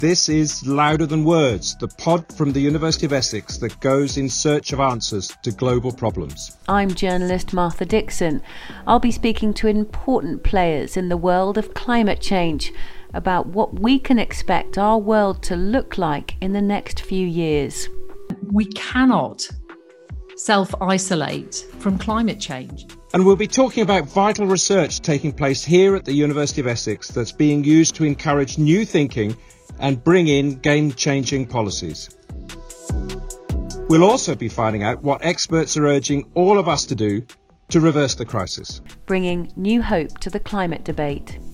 This is Louder Than Words, the pod from the University of Essex that goes in search of answers to global problems. I'm journalist Martha Dixon. I'll be speaking to important players in the world of climate change about what we can expect our world to look like in the next few years. We cannot self-isolate from climate change. And we'll be talking about vital research taking place here at the University of Essex that's being used to encourage new thinking and bring in game-changing policies. We'll also be finding out what experts are urging all of us to do to reverse the crisis. Bringing new hope to the climate debate.